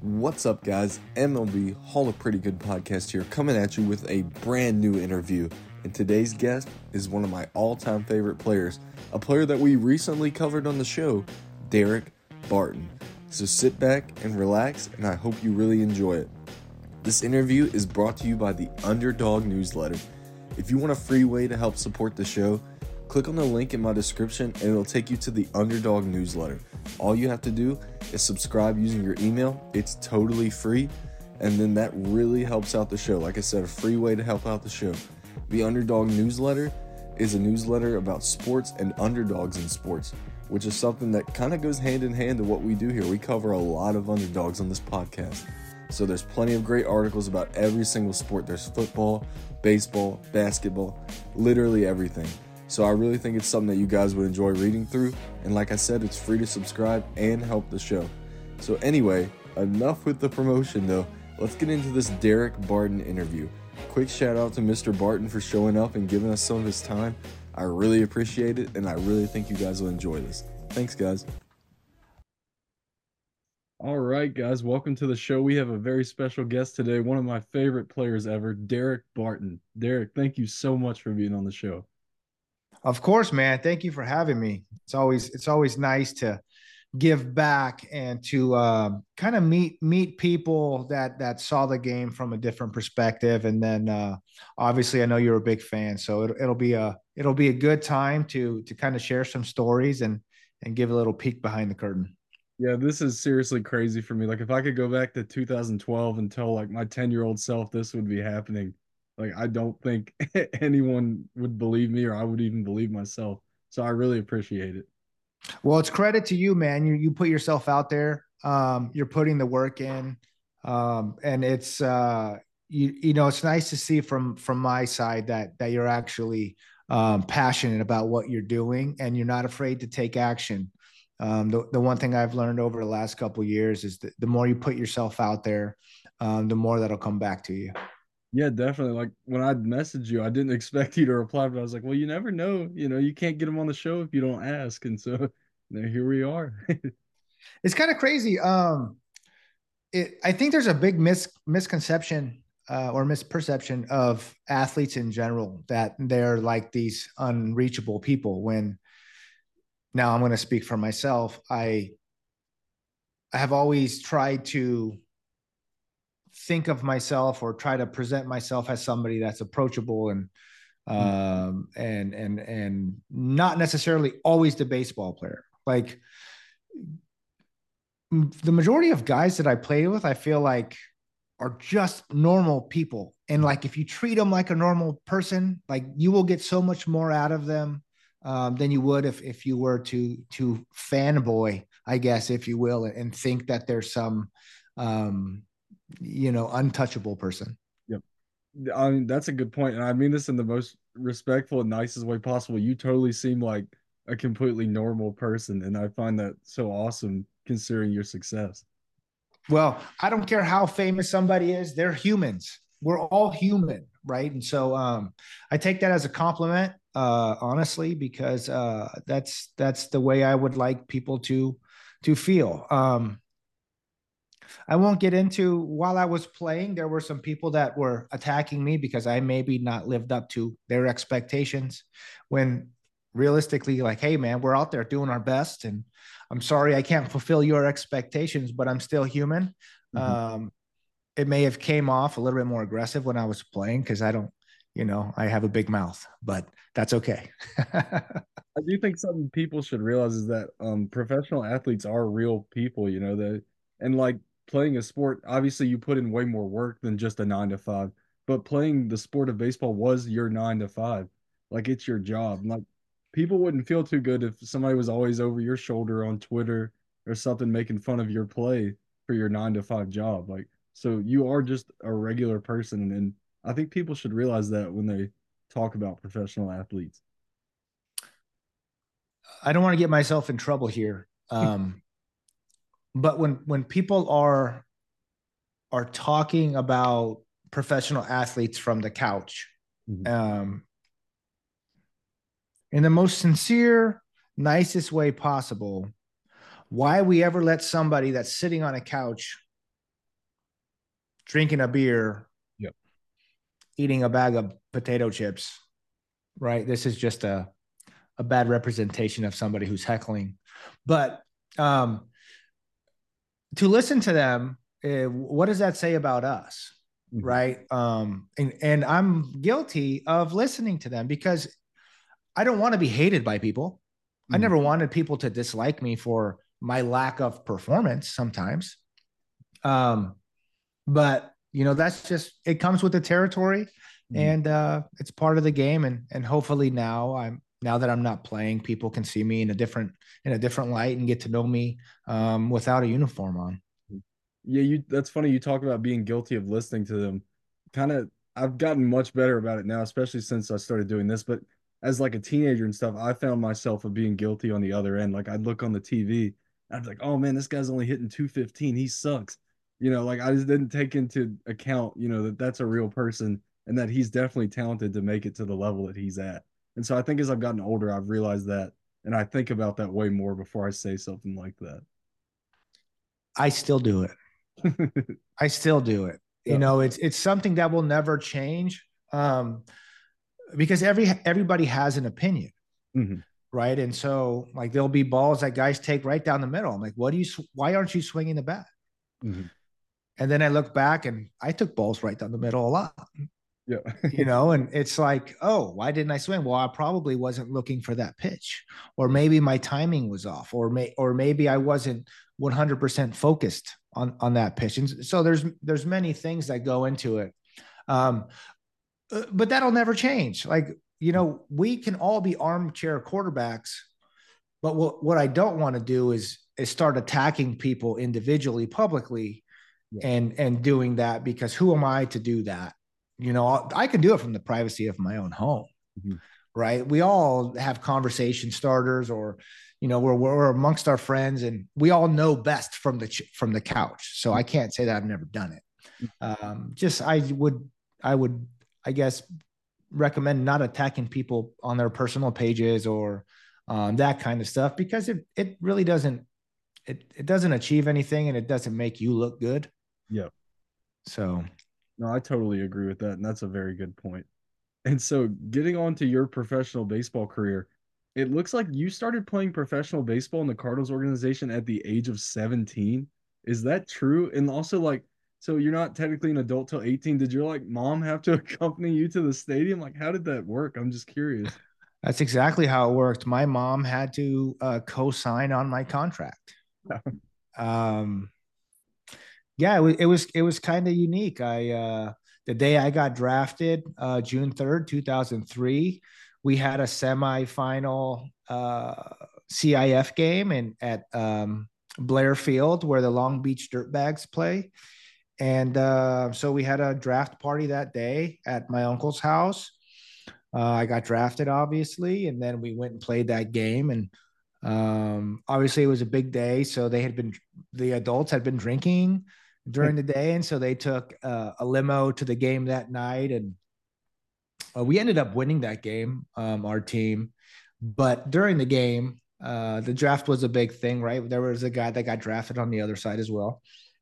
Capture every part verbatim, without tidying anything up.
What's up, guys? M L B Hall of Pretty Good podcast here, coming at you with a brand new interview. And today's guest is one of my all-time favorite players, a player that we recently covered on the show, Daric Barton. So sit back and relax, and I hope you really enjoy it. This interview is brought to you by the Underdog Newsletter. If you want a free way to help support the show, click on the link in my description and it'll take you to the Underdog Newsletter. All you have to do is subscribe using your email. It's totally free, and then that really helps out the show. Like I said, a free way to help out the show. The Underdog Newsletter is a newsletter about sports and underdogs in sports, which is something that kind of goes hand in hand to what we do here. We cover a lot of underdogs on this podcast. So there's plenty of great articles about every single sport. There's football, baseball, basketball, literally everything. So I really think it's something that you guys would enjoy reading through. And like I said, it's free to subscribe and help the show. So anyway, enough with the promotion though. Let's get into this Daric Barton interview. Quick shout out to Mister Barton for showing up and giving us some of his time. I really appreciate it, and I really think you guys will enjoy this. Thanks, guys. All right, guys, welcome to the show. We have a very special guest today, one of my favorite players ever, Daric Barton. Daric, thank you so much for being on the show. Of course, man. Thank you for having me. It's always it's always nice to give back and to um, kind of meet meet people that that saw the game from a different perspective. And then uh, obviously, I know you're a big fan, so it, it'll be a it'll be a good time to to kind of share some stories and and give a little peek behind the curtain. Yeah, this is seriously crazy for me. Like, if I could go back to two thousand twelve and tell like my ten-year-old self this would be happening, like I don't think anyone would believe me, or I would even believe myself. So I really appreciate it. Well, it's credit to you, man. You you put yourself out there. Um, you're putting the work in, um, and it's uh, you you know it's nice to see from from my side that that you're actually um, passionate about what you're doing, and you're not afraid to take action. Um, the, the one thing I've learned over the last couple of years is that the more you put yourself out there, um, the more that'll come back to you. Yeah, definitely. Like when I messaged you, I didn't expect you to reply, but I was like, well, you never know. You know, you can't get them on the show if you don't ask. And so you know, here we are. It's kind of crazy. Um, it, I think there's a big mis misconception uh, or misperception of athletes in general that they're like these unreachable people. When now I'm going to speak for myself. I I have always tried to think of myself or try to present myself as somebody that's approachable and um, and and and not necessarily always the baseball player. Like the majority of guys that I play with, I feel like are just normal people. And like, if you treat them like a normal person, like you will get so much more out of them um, than you would if, if you were to, to fanboy, I guess, if you will, and think that there's some, um, you know, untouchable person. Yep. I mean, that's a good point. And I mean this in the most respectful and nicest way possible. You totally seem like a completely normal person. And I find that so awesome considering your success. Well, I don't care how famous somebody is, they're humans. We're all human, right? And so um, I take that as a compliment, uh, honestly, because uh, that's that's the way I would like people to to feel. Um, I won't get into while I was playing, there were some people that were attacking me because I maybe not lived up to their expectations when realistically, like, hey, man, we're out there doing our best. And I'm sorry I can't fulfill your expectations, but I'm still human. Mm-hmm. Um, it may have came off a little bit more aggressive when I was playing because I don't, you know, I have a big mouth, but that's okay. I do think something people should realize is that um, professional athletes are real people, you know, that and like playing a sport, obviously you put in way more work than just a nine to five, but playing the sport of baseball was your nine to five. Like it's your job. Like people wouldn't feel too good if somebody was always over your shoulder on Twitter or something making fun of your play for your nine to five job. Like, so you are just a regular person. And I think people should realize that when they talk about professional athletes. I don't want to get myself in trouble here. Um, but when, when people are, are talking about professional athletes from the couch, mm-hmm. um, in the most sincere, nicest way possible, why we ever let somebody that's sitting on a couch drinking a beer, Yep. eating a bag of potato chips, right? This is just a, a bad representation of somebody who's heckling. But um, to listen to them, uh, what does that say about us? Mm-hmm. Right. Um, and, and I'm guilty of listening to them because I don't want to be hated by people. Mm-hmm. I never wanted people to dislike me for my lack of performance sometimes. Um, but you know, that's just, it comes with the territory, mm-hmm. and uh, it's part of the game. And, and hopefully now I'm, now that I'm not playing, people can see me in a different, in a different light and get to know me um, without a uniform on. Yeah, you. That's funny. You talk about being guilty of listening to them. Kind of, I've gotten much better about it now, especially since I started doing this. But as like a teenager and stuff, I found myself of being guilty on the other end. Like I'd look on the T V, I'd be like, "Oh man, this guy's only hitting two fifteen. He sucks." You know, like I just didn't take into account, you know, that that's a real person and that he's definitely talented to make it to the level that he's at. And so I think as I've gotten older, I've realized that, and I think about that way more before I say something like that. I still do it. I still do it. You yeah. know, it's it's something that will never change, um, because every everybody has an opinion, mm-hmm. right? And so, like, there'll be balls that guys take right down the middle. I'm like, what do you? Why aren't you swinging the bat? Mm-hmm. And then I look back, and I took balls right down the middle a lot. Yeah, you know, and it's like, oh, why didn't I swing? Well, I probably wasn't looking for that pitch, or maybe my timing was off, or may or maybe I wasn't one hundred percent focused on on that pitch. And so there's there's many things that go into it, um, but that'll never change. Like, you know, we can all be armchair quarterbacks, but what what I don't want to do is is start attacking people individually, publicly, yeah. and and doing that, because who am I to do that? You know, I can do it from the privacy of my own home, mm-hmm. right? We all have conversation starters, or, you know, we're, we're amongst our friends, and we all know best from the, from the couch. So I can't say that I've never done it. Um, just, I would, I would, I guess, recommend not attacking people on their personal pages or um, that kind of stuff, because it, it really doesn't, it, it doesn't achieve anything, and it doesn't make you look good. Yeah. So. No, I totally agree with that, and that's a very good point. And so getting on to your professional baseball career, it looks like you started playing professional baseball in the Cardinals organization at the age of seventeen. Is that true? And also, like, so you're not technically an adult till eighteen. Did your, like, mom have to accompany you to the stadium? Like, how did that work? I'm just curious. That's exactly how it worked. My mom had to uh, co-sign on my contract. um, Yeah, it was it was it was kind of unique. I uh the day I got drafted, uh June third, two thousand three, we had a semifinal uh C I F game in at um Blair Field, where the Long Beach Dirtbags play. And uh so we had a draft party that day at my uncle's house. Uh I got drafted, obviously, and then we went and played that game. And um obviously it was a big day, so they had been the adults had been drinking during the day, and so they took uh, a limo to the game that night, and uh, we ended up winning that game, um, our team. But during the game, uh, the draft was a big thing, right? There was a guy that got drafted on the other side as well.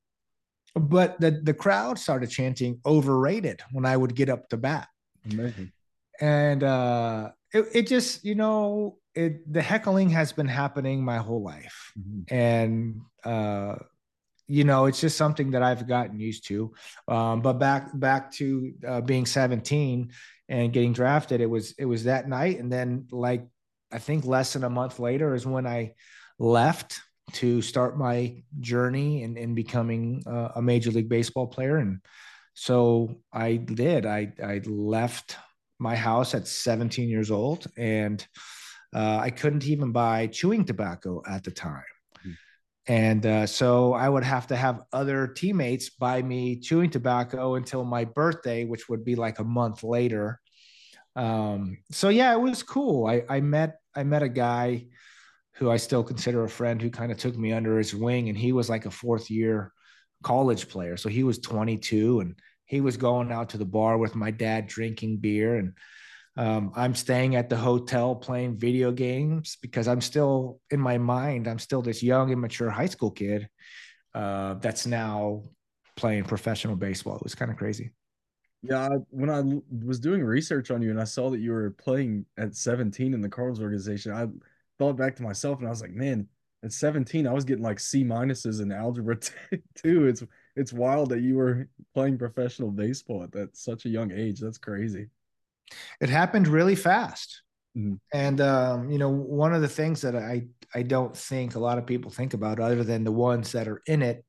But the the crowd started chanting "overrated" when I would get up to bat. Amazing. And uh, it it just, you know, it the heckling has been happening my whole life, mm-hmm. and uh, you know, it's just something that I've gotten used to. Um, but back back to uh, being seventeen and getting drafted, it was it was that night, and then, like, I think less than a month later is when I left to start my journey in, in becoming uh, a Major League Baseball player. And so I did. I I left my house at seventeen years old, and uh, I couldn't even buy chewing tobacco at the time. And uh, so I would have to have other teammates buy me chewing tobacco until my birthday, which would be like a month later. Um, so yeah, it was cool. I, I met I met a guy who I still consider a friend, who kind of took me under his wing, and he was like a fourth year college player. So he was twenty-two, and he was going out to the bar with my dad, drinking beer, and Um, I'm staying at the hotel playing video games, because I'm still, in my mind, I'm still this young, immature high school kid uh, that's now playing professional baseball. It was kind of crazy. Yeah, I, when I l- was doing research on you and I saw that you were playing at seventeen in the Cardinals organization, I thought back to myself and I was like, man, at seventeen, I was getting like C minuses in algebra t- too. It's it's wild that you were playing professional baseball at that such a young age. That's crazy. It happened really fast. Mhm. And um, you know, one of the things that I I don't think a lot of people think about, other than the ones that are in it,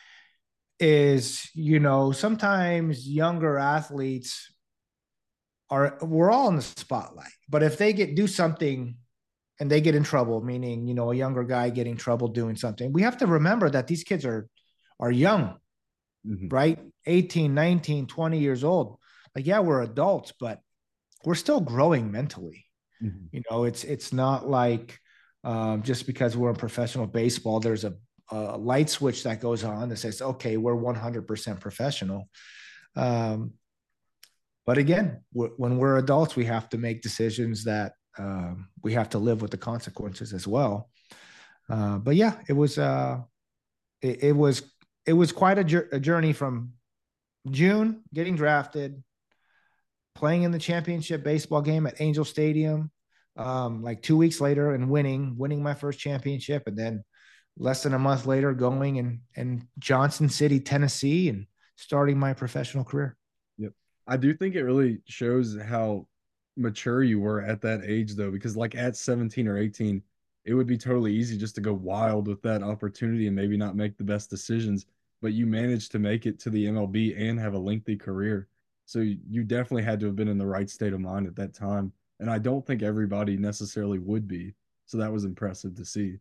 is, you know, sometimes younger athletes are, we're all in the spotlight, but if they get do something and they get in trouble, meaning, you know, a younger guy getting trouble doing something, we have to remember that these kids are are young, Mhm. right? eighteen, nineteen, twenty years old. Like, yeah, we're adults, but we're still growing mentally. Mhm. You know, it's it's not like um, just because we're in professional baseball, there's a, a light switch that goes on that says, okay, we're one hundred percent professional. Um, but again, w- when we're adults, we have to make decisions that um, we have to live with the consequences as well. Uh, but yeah, it was uh, it, it was it was quite a, a journey from June getting drafted, playing in the championship baseball game at Angel Stadium, um, like two weeks later, and winning, winning my first championship, and then less than a month later, going and and Johnson City, Tennessee, and starting my professional career. Yep. I do think it really shows how mature you were at that age, though, because like at seventeen or eighteen, it would be totally easy just to go wild with that opportunity and maybe not make the best decisions. But you managed to make it to the M L B and have a lengthy career. So you you definitely had to have been in the right state of mind at that time. And I don't think everybody necessarily would be. So that was impressive to see.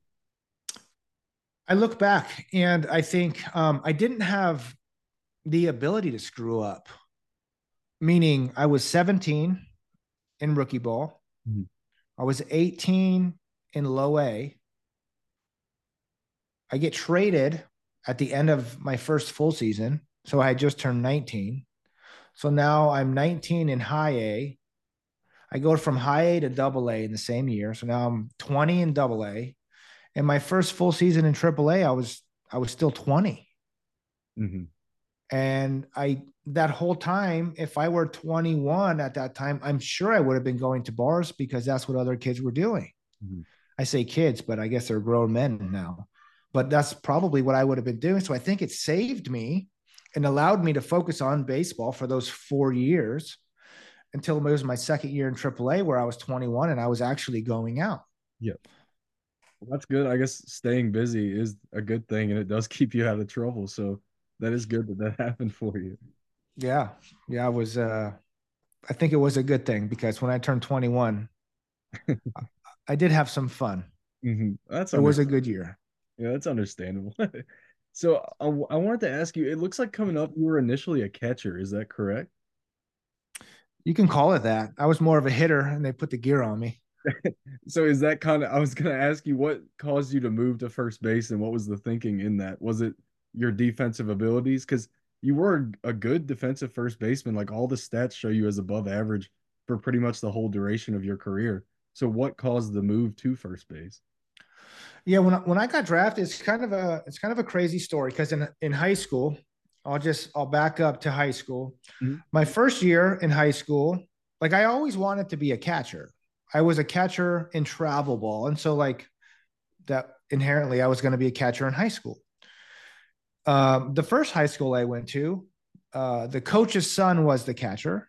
I look back and I think um, I didn't have the ability to screw up, meaning I was seventeen in rookie ball, Mhm. I was eighteen in low A. I get traded at the end of my first full season. So I had just turned nineteen. So now I'm nineteen in high A. I go from high A to double A in the same year. So now I'm twenty in double A. And my first full season in triple A, I was I was still twenty. Mhm. And I that whole time, if I were twenty-one at that time, I'm sure I would have been going to bars because that's what other kids were doing. Mhm. I say kids, but I guess they're grown men now. But that's probably what I would have been doing. So I think it saved me and allowed me to focus on baseball for those four years until it was my second year in triple A where I was twenty-one and I was actually going out. Yep. Well, that's good. I guess staying busy is a good thing and it does keep you out of trouble. So that is good that that happened for you. Yeah. Yeah. I was, uh, I think it was a good thing because when I turned twenty-one, I did have some fun. Hmm. That's It was a understandable. good year. Yeah, that's understandable. So I, I wanted to ask you, it looks like coming up, you were initially a catcher. Is that correct? You can call it that. I was more of a hitter and they put the gear on me. So is that kind of, I was going to ask you what caused you to move to first base and what was the thinking in that? Was it your defensive abilities? Because you were a good defensive first baseman. Like all the stats show you as above average for pretty much the whole duration of your career. So what caused the move to first base? Yeah, when I, when I got drafted, it's kind of a it's kind of a crazy story because in in high school, I'll just I'll back up to high school. Mhm. My first year in high school, like I always wanted to be a catcher. I was a catcher in travel ball, and so like that inherently, I was going to be a catcher in high school. Um, the first high school I went to, uh, the coach's son was the catcher,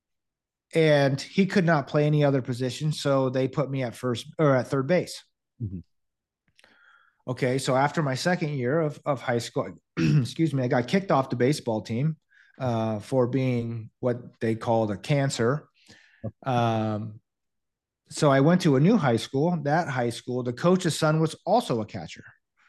and he could not play any other position, so they put me at first or at third base. Mhm. Okay, so after my second year of, of high school, excuse me, I got kicked off the baseball team uh, for being what they called a cancer. Um, so I went to a new high school. That high school, the coach's son was also a catcher,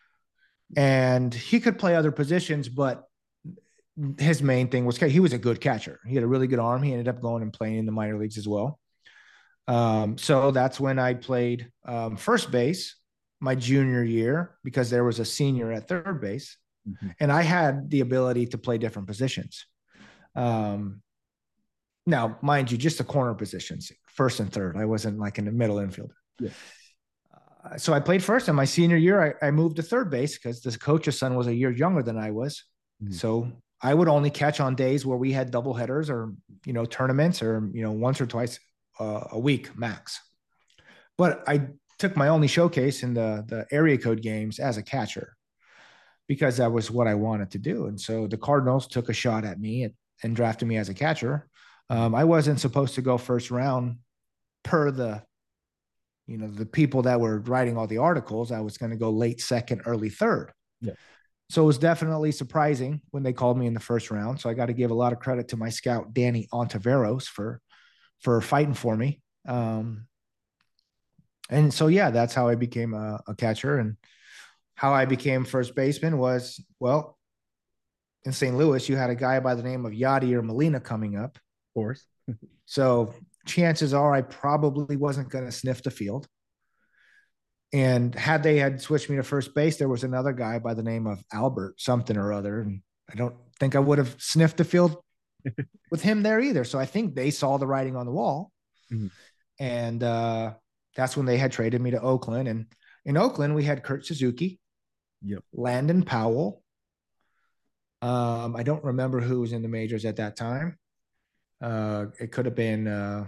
and he could play other positions, but his main thing was he was a good catcher. He had a really good arm. He ended up going and playing in the minor leagues as well. Um, so that's when I played um, first base my junior year because there was a senior at third base, Mhm. and I had the ability to play different positions. Um, now, mind you, just the corner positions, first and third. I wasn't like in the middle infield. Yeah. Uh, so I played first. In my senior year, I, I moved to third base because this coach's son was a year younger than I was. Mhm. So I would only catch on days where we had double headers or, you know, tournaments or, you know, once or twice uh, a week max. But I took my only showcase in the, the area code games as a catcher because that was what I wanted to do. And so the Cardinals took a shot at me and, and drafted me as a catcher. Um, I wasn't supposed to go first round per the, you know, the people that were writing all the articles. I was going to go late second, early third. Yeah. So it was definitely surprising when they called me in the first round. So I got to give a lot of credit to my scout, Danny Ontiveros, for, for fighting for me. Um, and so, yeah, that's how I became a, a catcher. And how I became first baseman was, well, in Saint Louis, you had a guy by the name of Yadier Molina coming up. Of course. So chances are I probably wasn't going to sniff the field. And had they had switched me to first base, there was another guy by the name of Albert something or other. And I don't think I would have sniffed the field with him there either. So I think they saw the writing on the wall. Mm-hmm. And uh, that's when they had traded me to Oakland. And in Oakland, we had Kurt Suzuki, yep, Landon Powell. Um, I don't remember who was in the majors at that time. Uh, it could have been uh,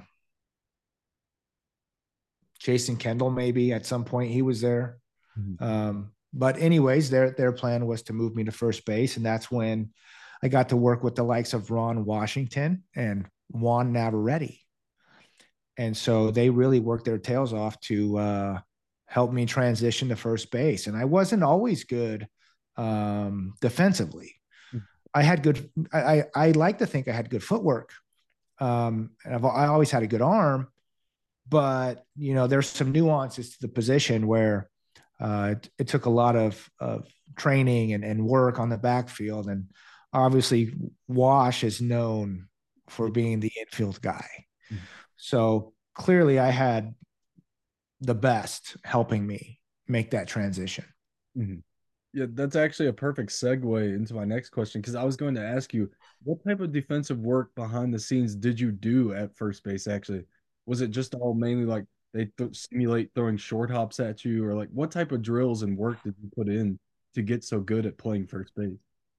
Jason Kendall, maybe at some point he was there. Mm-hmm. Um, but anyways, their their plan was to move me to first base, and that's when I got to work with the likes of Ron Washington and Juan Navarrete. And so they really worked their tails off to uh, help me transition to first base. And I wasn't always good um, defensively. Mm-hmm. I had good. I, I I like to think I had good footwork. Um, and I've, I always had a good arm, but you know, there's some nuances to the position where uh, it, it took a lot of, of training and, and work on the backfield. And obviously Wash is known for being the infield guy. Mm-hmm. So clearly I had the best helping me make that transition. Mm-hmm. Yeah, that's actually a perfect segue into my next question, because I was going to ask you, what type of defensive work behind the scenes did you do at first base, actually? Was it just all mainly like they th- simulate throwing short hops at you, or like what type of drills and work did you put in to get so good at playing first base?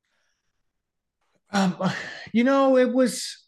Um, you know, it was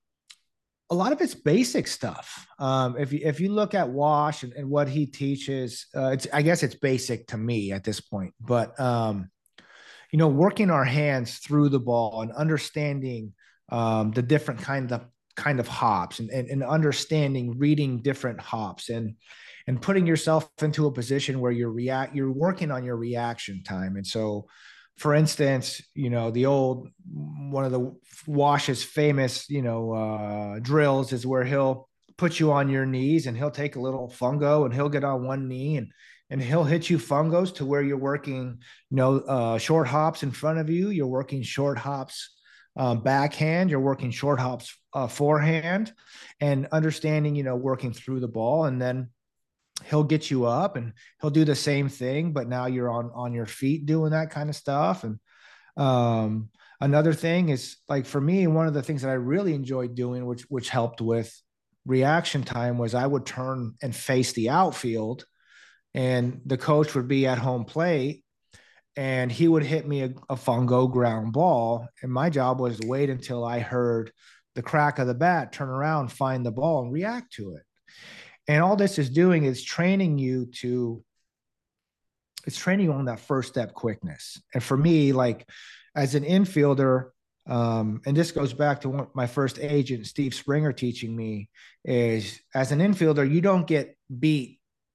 a lot of it's basic stuff. Um, if you if you look at Wash and, and what he teaches, uh, it's I guess it's basic to me at this point. But um, you know, working our hands through the ball and understanding um, the different kind of kind of hops and, and and understanding reading different hops and and putting yourself into a position where you're react you're working on your reaction time. And so, for instance, you know, the old one of the Wash's famous, you know, uh, drills is where he'll put you on your knees and he'll take a little fungo and he'll get on one knee and and he'll hit you fungos to where you're working, you know, uh, short hops in front of you. You're working short hops um, backhand. You're working short hops uh, forehand, and understanding, you know, working through the ball. And then he'll get you up and he'll do the same thing, but now you're on, on your feet doing that kind of stuff. And um, another thing is, like, for me, one of the things that I really enjoyed doing, which, which helped with reaction time, was I would turn and face the outfield, and the coach would be at home plate and he would hit me a, a fungo ground ball. And my job was to wait until I heard the crack of the bat, turn around, find the ball and react to it. And all this is doing is training you to, it's training you on that first step quickness. And for me, like as an infielder, um, and this goes back to one, my first agent, Steve Springer, teaching me, is as an infielder, you don't get beat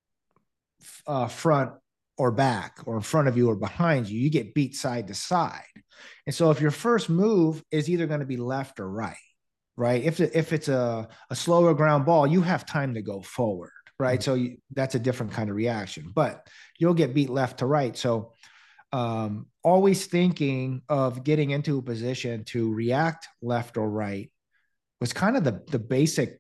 uh, front or back or in front of you or behind you. You get beat side to side. And so if your first move is either going to be left or right, right? If, if it's a, a slower ground ball, you have time to go forward, right? Mm-hmm. So you, that's a different kind of reaction, but you'll get beat left to right. So um, always thinking of getting into a position to react left or right was kind of the, the basic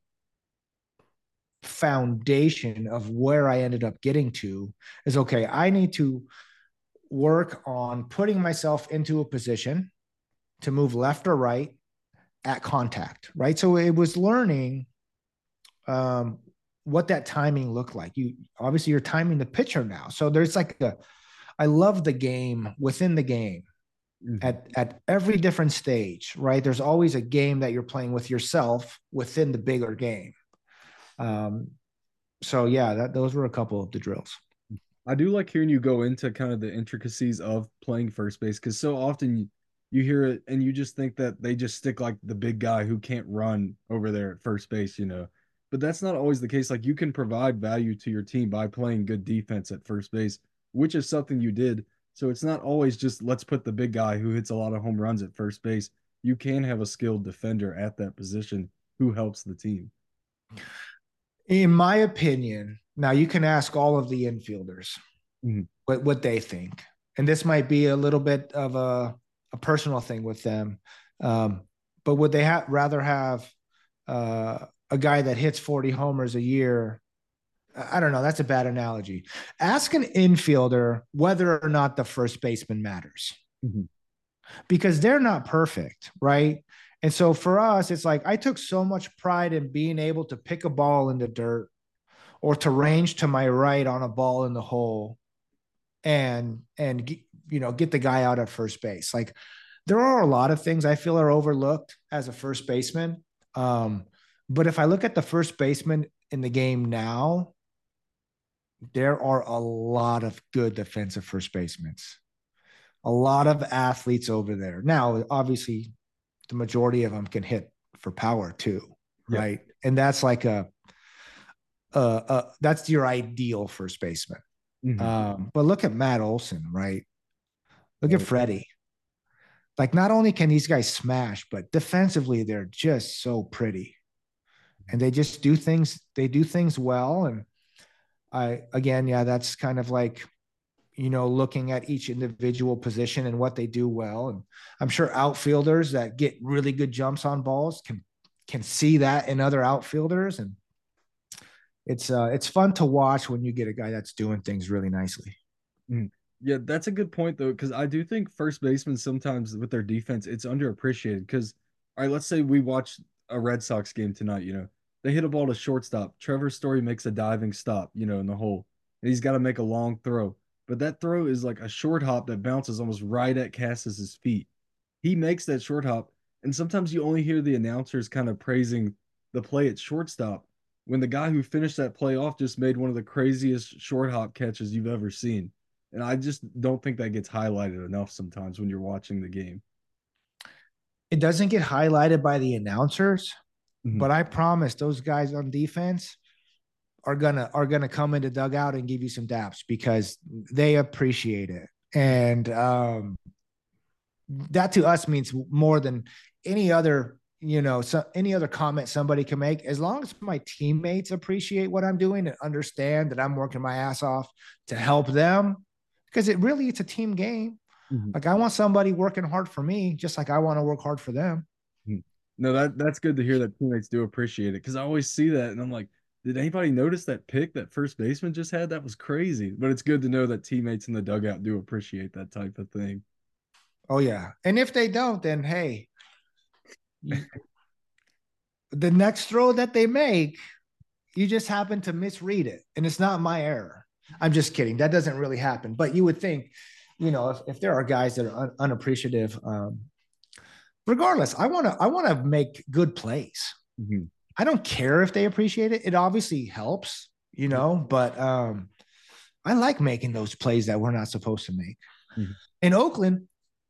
foundation of where I ended up getting to. Is, okay, I need to work on putting myself into a position to move left or right at contact, right? So it was learning um, what that timing looked like. You obviously you're timing the pitcher now. So there's like a, I love the game within the game. Mhm. at at every different stage, right? There's always a game that you're playing with yourself within the bigger game. Um, so yeah, that those were a couple of the drills. I do like hearing you go into kind of the intricacies of playing first base because so often you, you hear it and you just think that they just stick like the big guy who can't run over there at first base, you know. But that's not always the case. Like you can provide value to your team by playing good defense at first base, which is something you did. So it's not always just let's put the big guy who hits a lot of home runs at first base. You can have a skilled defender at that position who helps the team. In my opinion, now you can ask all of the infielders Mhm. what, what they think. And this might be a little bit of a, a personal thing with them. Um, but would they ha- rather have uh, a guy that hits forty homers a year? I don't know. That's a bad analogy. Ask an infielder whether or not the first baseman matters Mhm. because they're not perfect, right? And so for us, it's like I took so much pride in being able to pick a ball in the dirt or to range to my right on a ball in the hole and and you know get the guy out at first base. Like there are a lot of things I feel are overlooked as a first baseman. Um, but if I look at the first baseman in the game now, there are a lot of good defensive first basemen, a lot of athletes over there. Now, obviously, the majority of them can hit for power too, Yeah. right? And that's like a, a, a that's your ideal first baseman. Mhm. Um, but look at Matt Olson, right? Look at Right. Freddie. Like, not only can these guys smash, but defensively, they're just so pretty. And they just do things, they do things well. And I, again, yeah, that's kind of like, you know, looking at each individual position and what they do well. And I'm sure outfielders that get really good jumps on balls can can see that in other outfielders. And it's uh it's fun to watch when you get a guy that's doing things really nicely. Mm. Yeah, that's a good point though, because I do think first basemen sometimes with their defense, it's underappreciated. Because, all right, let's say we watch a Red Sox game tonight, you know, they hit a ball to shortstop. Trevor Story makes a diving stop, you know, in the hole, and he's got to make a long throw. But that throw is like a short hop that bounces almost right at Cassis's feet. He makes that short hop, and sometimes you only hear the announcers kind of praising the play at shortstop when the guy who finished that play off just made one of the craziest short hop catches you've ever seen. And I just don't think that gets highlighted enough sometimes when you're watching the game. It doesn't get highlighted by the announcers, Mhm. but I promise those guys on defense are gonna are gonna come in the dugout and give you some daps because they appreciate it. And um that to us means more than any other you know so any other comment somebody can make. As long as my teammates appreciate what I'm doing and understand that I'm working my ass off to help them, because it really it's a team game. Mhm. Like I want somebody working hard for me just like I want to work hard for them. Mhm. No, that that's good to hear that teammates do appreciate it because I always see that and I'm like, did anybody notice that pick that first baseman just had? That was crazy. But it's good to know that teammates in the dugout do appreciate that type of thing. Oh yeah, and if they don't, then hey, you, the next throw that they make, you just happen to misread it and it's not my error. I'm just kidding, that doesn't really happen, but you would think, you know, if, if there are guys that are un- unappreciative, um, regardless, I want to I want to make good plays. Mhm. I don't care if they appreciate it. It obviously helps, you Yeah. know, but um, I like making those plays that we're not supposed to make. Mhm. In Oakland,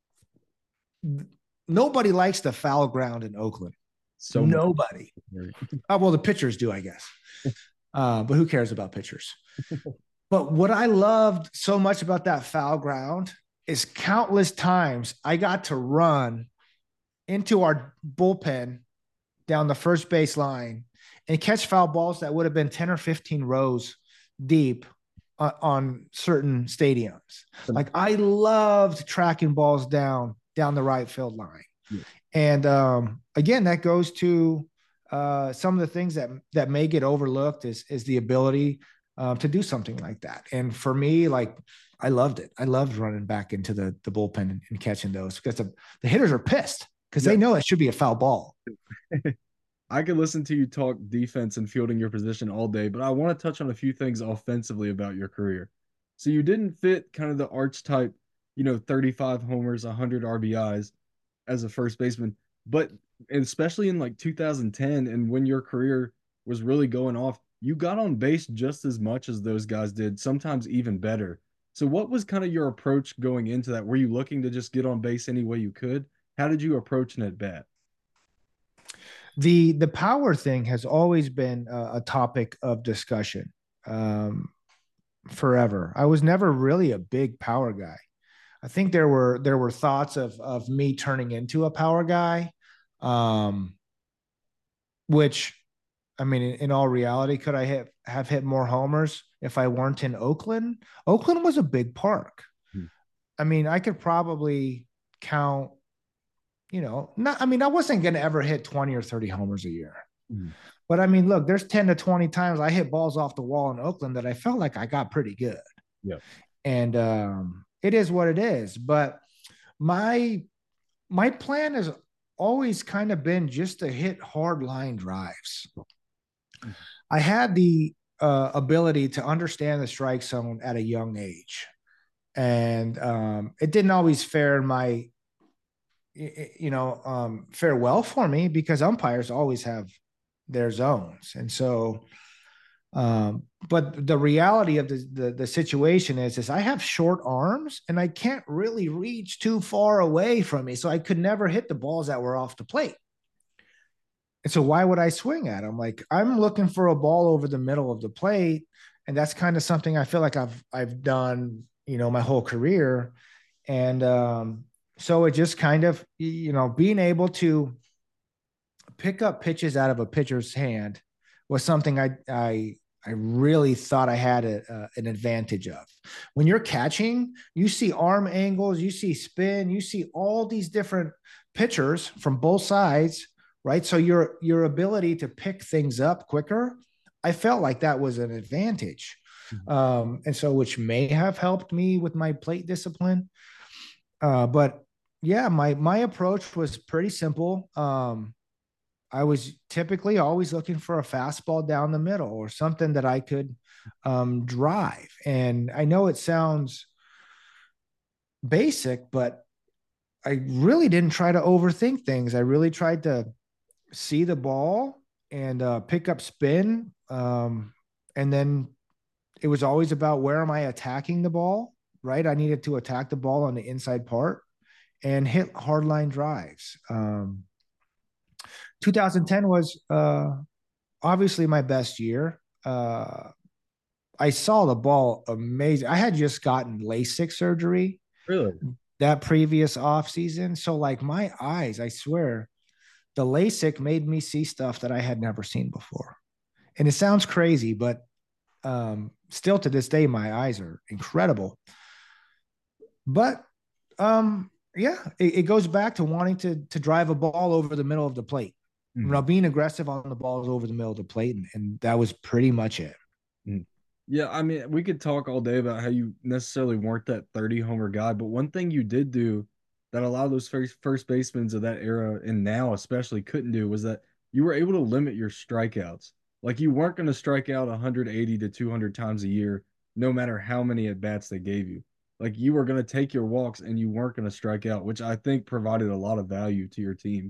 nobody likes the foul ground in Oakland. So much. Nobody. Oh, well, the pitchers do, I guess. Uh, but who cares about pitchers? But what I loved so much about that foul ground is countless times I got to run into our bullpen down the first base line and catch foul balls that would have been ten or fifteen rows deep on, on certain stadiums. Like I loved tracking balls down down the right field line. Yeah. And um, again, that goes to uh, some of the things that that may get overlooked is is the ability um, to do something like that. And for me, like I loved it. I loved running back into the the bullpen and, and catching those because the, the hitters are pissed because Yeah. they know it should be a foul ball. I could listen to you talk defense and fielding your position all day, but I want to touch on a few things offensively about your career. So you didn't fit kind of the archetype you know, thirty-five homers, one hundred R B Is as a first baseman. But especially in like two thousand ten and when your career was really going off, you got on base just as much as those guys did, sometimes even better. So what was kind of your approach going into that? Were you looking to just get on base any way you could? How did you approach an at bat? The the power thing has always been a, a topic of discussion um, forever. I was never really a big power guy. I think there were there were thoughts of of me turning into a power guy, um, which I mean, in, in all reality, could I have, have hit more homers if I weren't in Oakland? Oakland was a big park. Hmm. I mean, I could probably count, you know, not, I mean, I wasn't going to ever hit twenty or thirty homers a year. Hmm. But I mean, look, there's ten to twenty times I hit balls off the wall in Oakland that I felt like I got pretty good. Yeah. And um, it is what it is. But my my plan has always kind of been just to hit hard line drives. I had the uh, ability to understand the strike zone at a young age, and um, it didn't always fare my, you know, um, fare well for me because umpires always have their zones, and so. Um, but the reality of the, the the situation is, is I have short arms and I can't really reach too far away from me, so I could never hit the balls that were off the plate. And so why would I swing at them? Like I'm looking for a ball over the middle of the plate. And that's kind of something I feel like I've I've done, you know, my whole career. And um, so it just kind of, you know, being able to pick up pitches out of a pitcher's hand was something I I I really thought I had a, uh, an advantage of. When you're catching, you see arm angles, you see spin, you see all these different pitchers from both sides, right? So your your ability to pick things up quicker, I felt like that was an advantage. Mm-hmm. Um, and so which may have helped me with my plate discipline. Uh, but yeah, my my approach was pretty simple. Um, I was typically always looking for a fastball down the middle or something that I could um, drive. And I know it sounds basic, but I really didn't try to overthink things. I really tried to see the ball and uh, pick up spin. Um, and then it was always about where am I attacking the ball, right? I needed to attack the ball on the inside part and hit hard line drives. Um, two thousand ten was uh, obviously my best year. Uh, I saw the ball amazing. I had just gotten LASIK surgery. Really? That previous off season. So like my eyes, I swear, the LASIK made me see stuff that I had never seen before. And it sounds crazy, but um, still to this day, my eyes are incredible. But um, yeah, it, it goes back to wanting to to drive a ball over the middle of the plate. Mm-hmm. You know, being aggressive on the balls over the middle of the plate, and, and that was pretty much it. Mm-hmm. Yeah, I mean, we could talk all day about how you necessarily weren't that thirty homer guy, but one thing you did do that a lot of those first first basemen of that era and now especially couldn't do was that you were able to limit your strikeouts. Like you weren't going to strike out one hundred eighty to two hundred times a year, no matter how many at bats they gave you. Like you were going to take your walks and you weren't going to strike out, which I think provided a lot of value to your team.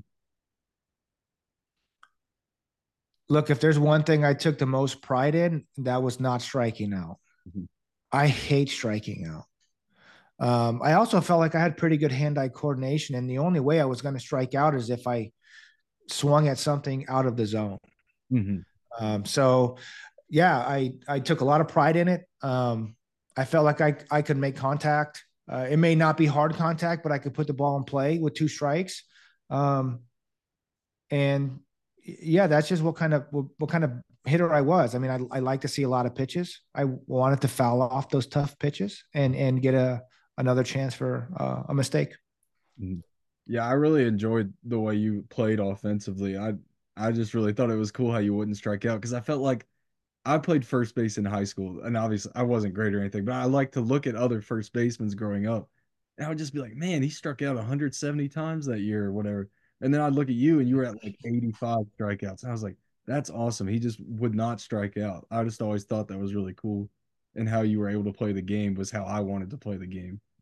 Look, if there's one thing I took the most pride in, that was not striking out. Mm-hmm. I hate striking out. Um, I also felt like I had pretty good hand-eye coordination, and the only way I was going to strike out is if I swung at something out of the zone. Mm-hmm. Um, so, yeah, I I took a lot of pride in it. Um, I felt like I I could make contact. Uh, it may not be hard contact, but I could put the ball in play with two strikes. Um, and yeah, that's just what kind of what, what kind of hitter I was. I mean, I, I like to see a lot of pitches. I wanted to foul off those tough pitches and and get a another chance for uh, a mistake. Yeah, I really enjoyed the way you played offensively. I I just really thought it was cool how you wouldn't strike out because I felt like I played first base in high school, and obviously I wasn't great or anything, but I like to look at other first basemen growing up, and I would just be like, man, he struck out one hundred seventy times that year or whatever. And then I'd look at you and you were at like eighty-five strikeouts. And I was like, that's awesome. He just would not strike out. I just always thought that was really cool. And how you were able to play the game was how I wanted to play the game.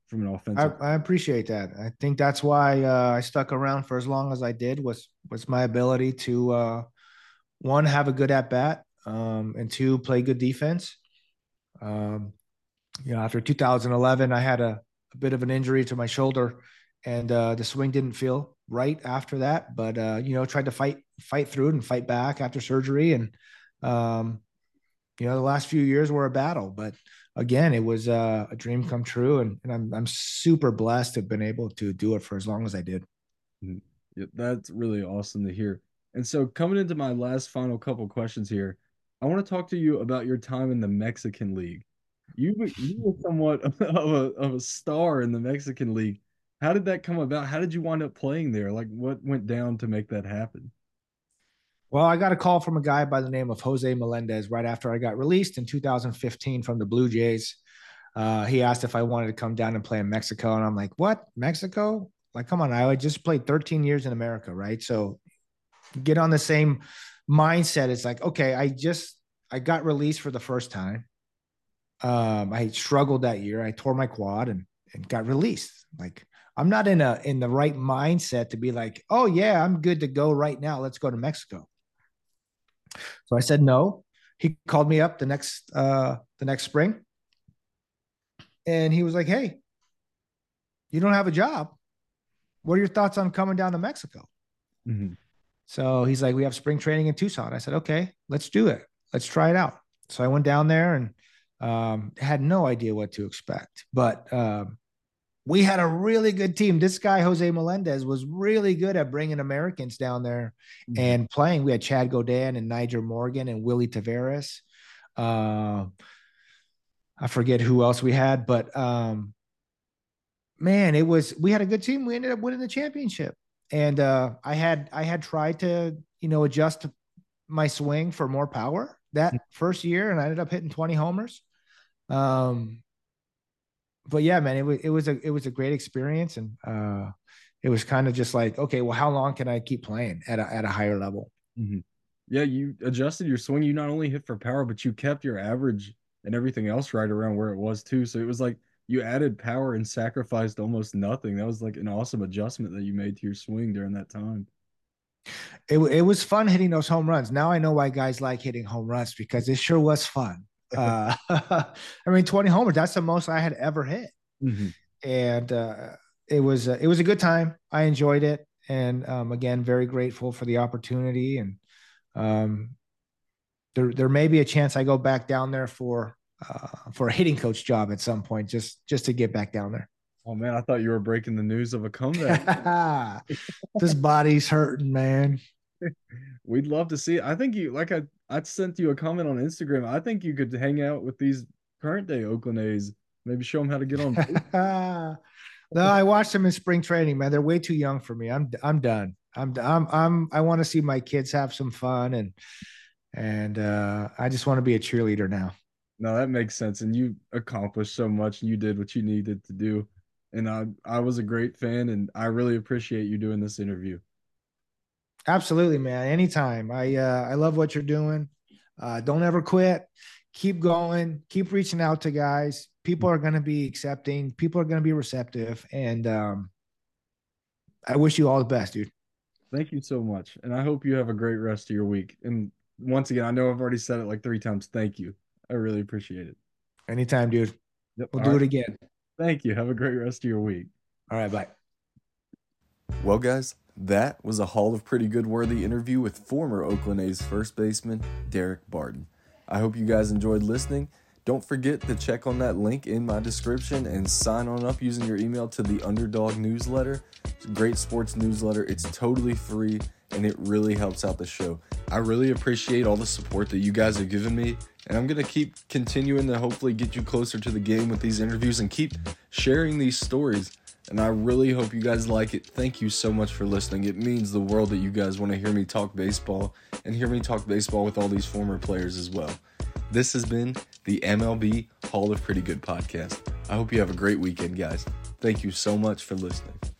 from an I, offensive. I appreciate that. I think that's why uh, I stuck around for as long as I did was was my ability to uh, one, have a good at bat, um, and two, play good defense. Um, you know, after two thousand eleven, I had a, a bit of an injury to my shoulder, and uh, the swing didn't feel right after that. But uh, you know, tried to fight fight through it and fight back after surgery, and um, you know, the last few years were a battle. But again, it was uh, a dream come true, and, and I'm I'm super blessed to have been able to do it for as long as I did. Mhm. Yeah, that's really awesome to hear. And so, coming into my last final couple questions here, I want to talk to you about your time in the Mexican League. You were- you were somewhat of a of a star in the Mexican League. How did that come about? How did you wind up playing there? Like, what went down to make that happen? Well, I got a call from a guy by the name of Jose Melendez right after I got released in two thousand fifteen from the Blue Jays. Uh, he asked if I wanted to come down and play in Mexico, and I'm like, "What? Mexico? Like, come on! I just played thirteen years in America, right? So get on the same mindset. It's like, okay, I just I got released for the first time. Um, I struggled that year. I tore my quad and and got released. Like, I'm not in a in the right mindset to be like, oh yeah, I'm good to go right now. Let's go to Mexico. So I said no. He called me up the next uh the next spring, and he was like, "Hey, you don't have a job. What are your thoughts on coming down to Mexico?" Mhm. So he's like, "We have spring training in Tucson." I said, "Okay, let's do it. Let's try it out." So I went down there and um, had no idea what to expect, but um, we had a really good team. This guy, Jose Melendez, was really good at bringing Americans down there Mhm. and playing. We had Chad Godin and Niger Morgan and Willie Taveras. Uh, I forget who else we had, but um, man, it was we had a good team. We ended up winning the championship, and uh, I had I had tried to you know adjust my swing for more power that first year, and I ended up hitting twenty homers. Um, but yeah, man, it was it was a it was a great experience, and uh, it was kind of just like, okay, well, how long can I keep playing at a, at a higher level? Mhm. Yeah, you adjusted your swing. You not only hit for power, but you kept your average and everything else right around where it was too. So it was like you added power and sacrificed almost nothing. That was like an awesome adjustment that you made to your swing during that time. It it was fun hitting those home runs. Now I know why guys like hitting home runs because it sure was fun. Uh, I mean, twenty homers, that's the most I had ever hit. Mhm. And uh, it was uh, it was a good time. I enjoyed it, and um, again, very grateful for the opportunity. And um, there there may be a chance I go back down there for uh, for a hitting coach job at some point, just just to get back down there. Oh man, I thought you were breaking the news of a comeback. This body's hurting, man. We'd love to see it. I think you like I I sent you a comment on Instagram. I think you could hang out with these current day Oakland A's. Maybe show them how to get on base. No, I watched them in spring training, man. They're way too young for me. I'm I'm done. I'm I'm I'm I want to see my kids have some fun, and and uh I just want to be a cheerleader now. No, that makes sense. And you accomplished so much and you did what you needed to do. And I I was a great fan and I really appreciate you doing this interview. Absolutely, man. Anytime. I uh I love what you're doing. Uh don't ever quit. Keep going. Keep reaching out to guys. People are going to be accepting. People are going to be receptive, and um I wish you all the best, dude. Thank you so much. And I hope you have a great rest of your week. And once again, I know I've already said it like three times. Thank you. I really appreciate it. Anytime, dude. Yep. We'll All do right. it again. Thank you. Have a great rest of your week. All right, bye. Well, guys, that was a Hall of Pretty Good worthy interview with former Oakland A's first baseman Daric Barton. I hope you guys enjoyed listening. Don't forget to check on that link in my description and sign on up using your email to the Underdog newsletter. It's a great sports newsletter. It's totally free, and it really helps out the show. I really appreciate all the support that you guys have given me, and I'm going to keep continuing to hopefully get you closer to the game with these interviews and keep sharing these stories. And I really hope you guys like it. Thank you so much for listening. It means the world that you guys want to hear me talk baseball and hear me talk baseball with all these former players as well. This has been the M L B Hall of Pretty Good podcast. I hope you have a great weekend, guys. Thank you so much for listening.